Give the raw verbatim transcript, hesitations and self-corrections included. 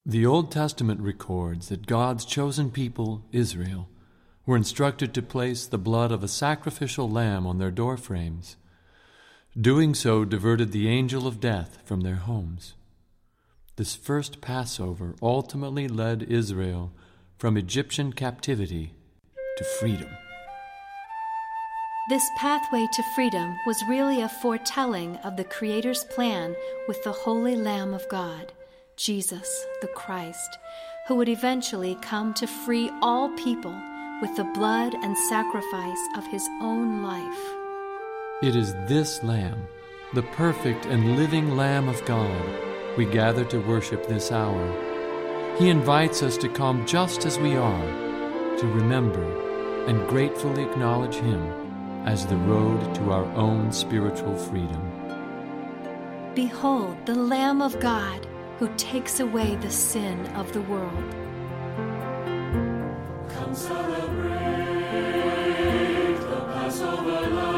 The Old Testament records that God's chosen people, Israel, were instructed to place the blood of a sacrificial lamb on their doorframes. Doing so diverted the angel of death from their homes. This first Passover ultimately led Israel from Egyptian captivity to freedom. This pathway to freedom was really a foretelling of the Creator's plan with the Holy Lamb of God, Jesus the Christ, who would eventually come to free all people with the blood and sacrifice of his own life. It is this Lamb, the perfect and living Lamb of God, we gather to worship this hour. He invites us to come just as we are, to remember and gratefully acknowledge him as the road to our own spiritual freedom. Behold the Lamb of God who takes away the sin of the world. Come celebrate the Passover Lamb.